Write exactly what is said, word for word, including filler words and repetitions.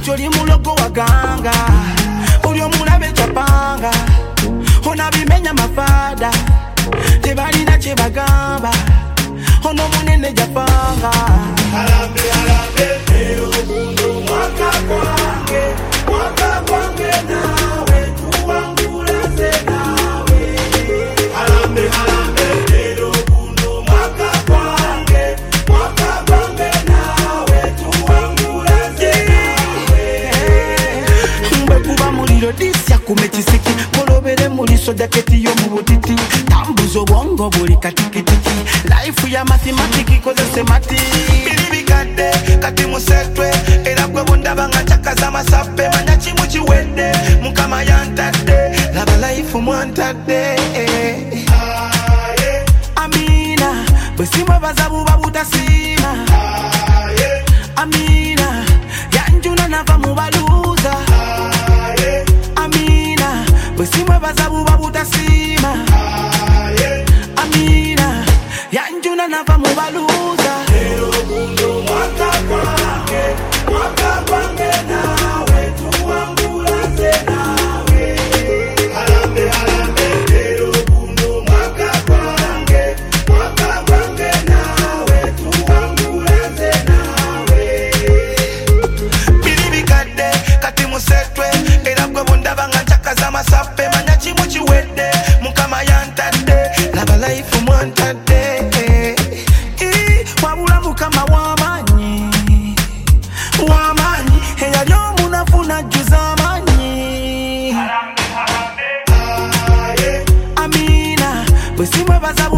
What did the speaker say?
choli mulogo waganga ulio mulabe chapanga ona bimenya mafada tebali na chebagamba ono munene japanga alambe alambe leo kundo mwaka kwange mwaka kwange nawe tuwangula nawe alambe alambe leo kundo mwaka kwange mwaka kwange nawe tuwangula nawe mbekuba muliro disya kumechisiki kolobere muliso jaketi yo mubutiti tambuzo bongo buli katikitiki life ya mathematics koze semati bilibikade kati musetwe era gwe bondabanga chakaza masape manyachi muchiwede mukama yantade laba life mwantade amina besimwe bazabu babutasima amina yanjuna nava mubaluza amina besimwe bazabu babutasima amina yanjuna nava mubaluza lero kundo mwaka kwange mwaka kwange nawe tuwangula nawe alambe alambe lero kundo mwaka kwange mwaka kwange nawe tuwangula nawe bilibikade kati musetwe era gwe bondabanga chakaza masape manyachi muchiwede mukama yantade laba life mwantade wabula mukama wamanyi wamanyi eyali omunafuna juza amanyi amina bwesimwe bazabu